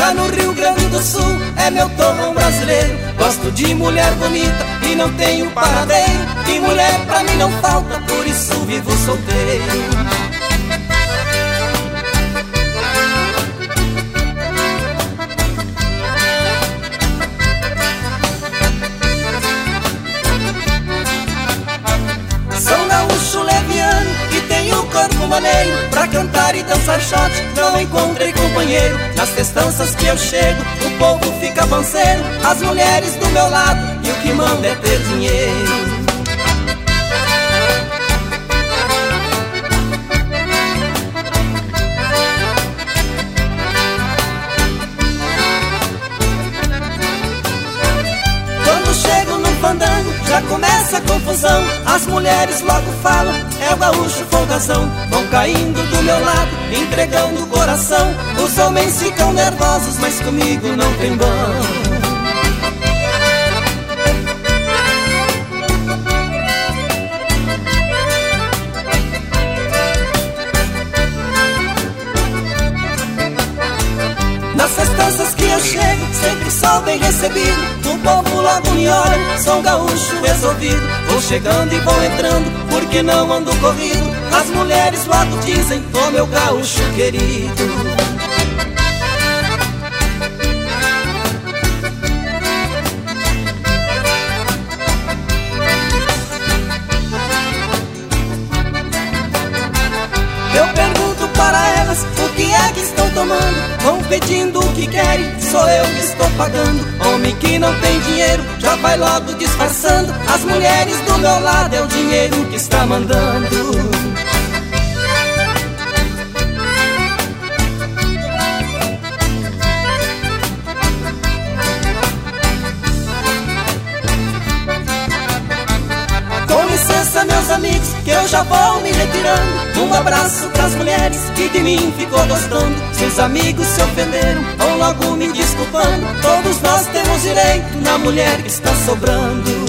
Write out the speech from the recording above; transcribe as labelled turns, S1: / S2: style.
S1: Já no Rio Grande do Sul é meu torrão brasileiro. Gosto de mulher bonita e não tenho paradeiro. E mulher pra mim não falta, por isso vivo solteiro. Corpo maneiro, pra cantar e dançar shot, não encontrei companheiro. Nas festanças que eu chego, o povo fica panceiro, as mulheres do meu lado, e o que manda é ter dinheiro. Quando chego no fandango, já começa a confusão. As mulheres logo falam, é o gaúcho folgazão. Vão caindo do meu lado, entregando o coração. Os homens ficam nervosos, mas comigo não tem vão. Nas festanças que eu chego, sempre sou bem recebido. O povo logo me olha, sou um gaúcho resolvido. Vou chegando e vou entrando, porque não ando corrido. As mulheres logo dizem, ô meu gaúcho querido. Eu pergunto para elas o que é que estão tomando. Vão pedindo o que querem, sou eu que estou pagando. Homem que não tem dinheiro, já vai logo disfarçando. As mulheres do meu lado, é o dinheiro que está mandando. Com licença, meus amigos, que eu já vou me retirando. Um abraço pras mulheres que de mim ficou gostando. Se os amigos se ofenderam, vão logo me desculpando. Todos nós temos direito na mulher que está sobrando.